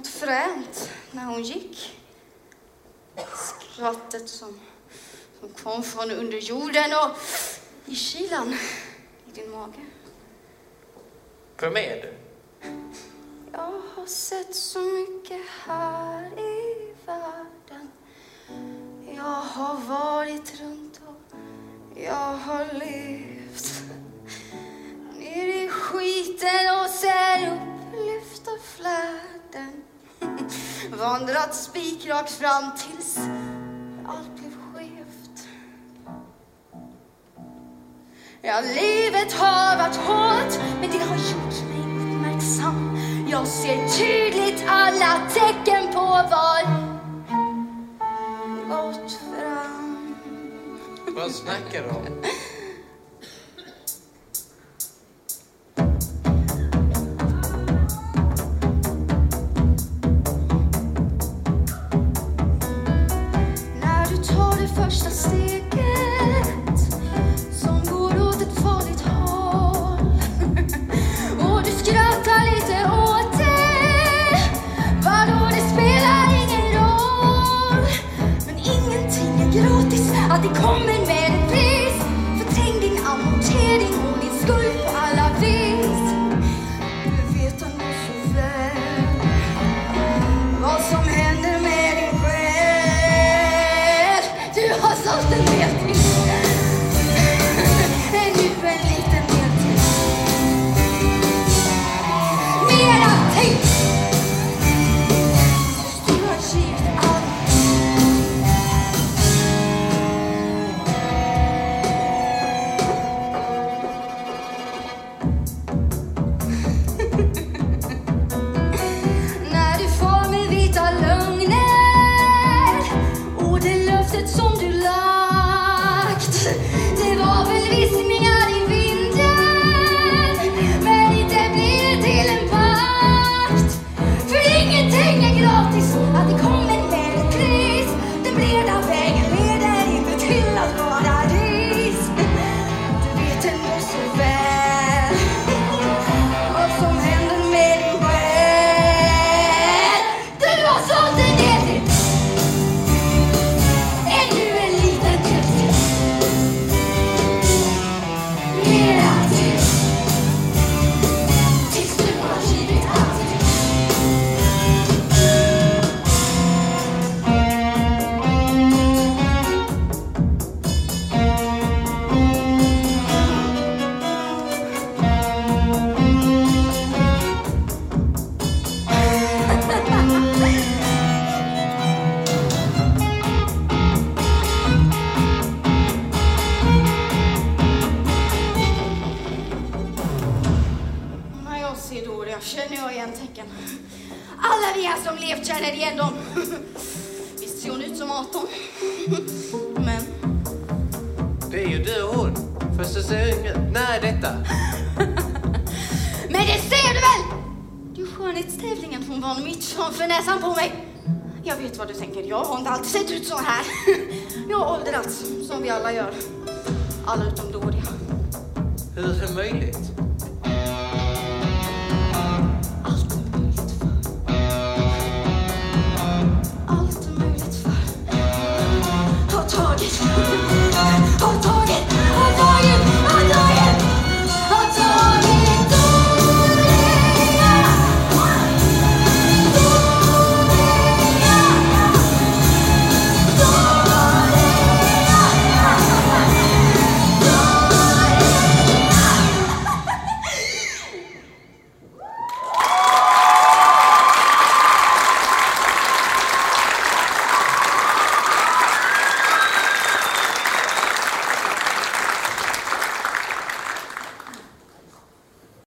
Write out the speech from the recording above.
något fränt när hon gick. Skrattet som kom från under jorden och i kilan i din mage. Vem är du? Jag har sett så mycket här i världen. Jag har varit runt och jag har levt ner i skiten och ser upplyfta fläden. Vandrat spikrakt fram tills allt blev skevt. Ja, livet har varit hårt, men det har gjort mig uppmärksam. Jag ser tydligt alla tecken på var gått fram. Vad snackar du om? När du tar det första steget som går åt ett farligt håll och du skrattar lite åt det, vadå, det spelar ingen roll. Men ingenting är gratis, att det kommer med ett pris. Förträng din amortering och din skuld på alla vis. Du vet ändå så väl vad som händer med din själ. Du har sålt en del till. Nu en liten del till. Mera till. Du har givit allt. När du far med vita lögner och det löftet som du lagt, det var väl viskningar i vinden, men inte blir det till en pakt. För ingenting är gratis, att det kommer med ett pris. Den breda vägen leder inte till att vara ris. Du vet ändå så väl vad som händer med din själ. Du har sålt en del till. Ännu en liten del till. Mera till. Tills du har givit allt. När jag ser Doria känner jag igen tecken. Alla vi här som levt känner igen dem. Visst ser hon ut som 18. Men Det är ju du och hon. Fast du ser yngre. När är detta? Men det ser du väl? Det är skönhetstävlingen hon var mitt framför näsan på mig. Jag vet vad du tänker. Jag har inte alltid sett ut så här. Jag har åldrats som vi alla gör. Alla utom Doria. Hur är det möjligt?